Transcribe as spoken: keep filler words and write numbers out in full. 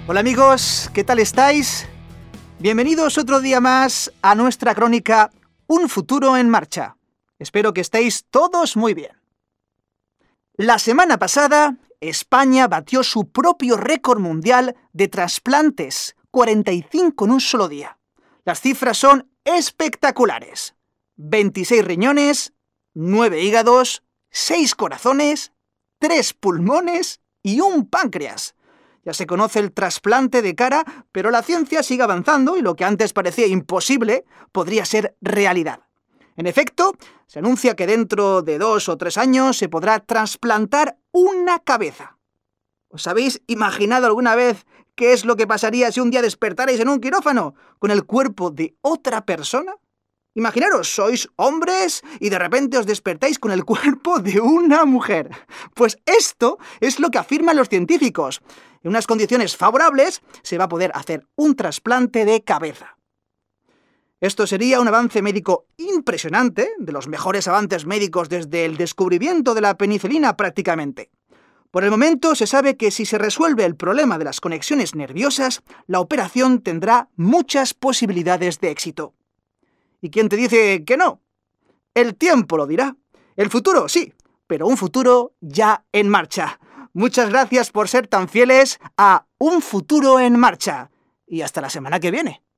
Hola amigos, ¿qué tal estáis? Bienvenidos otro día más a nuestra crónica Un futuro en marcha. Espero que estéis todos muy bien. La semana pasada, España batió su propio récord mundial de trasplantes, cuarenta y cinco en un solo día. Las cifras son espectaculares. veintiséis riñones, nueve hígados, seis corazones, tres pulmones y un páncreas. Ya se conoce el trasplante de cara, pero la ciencia sigue avanzando y lo que antes parecía imposible podría ser realidad. En efecto, se anuncia que dentro de dos o tres años se podrá trasplantar una cabeza. ¿Os habéis imaginado alguna vez qué es lo que pasaría si un día despertarais en un quirófano con el cuerpo de otra persona? Imaginaros, sois hombres y de repente os despertáis con el cuerpo de una mujer. Pues esto es lo que afirman los científicos. En unas condiciones favorables se va a poder hacer un trasplante de cabeza. Esto sería un avance médico impresionante, de los mejores avances médicos desde el descubrimiento de la penicilina prácticamente. Por el momento se sabe que si se resuelve el problema de las conexiones nerviosas, la operación tendrá muchas posibilidades de éxito. ¿Y quién te dice que no? El tiempo lo dirá. El futuro, sí, pero un futuro ya en marcha. Muchas gracias por ser tan fieles a Un futuro en marcha. Y hasta la semana que viene.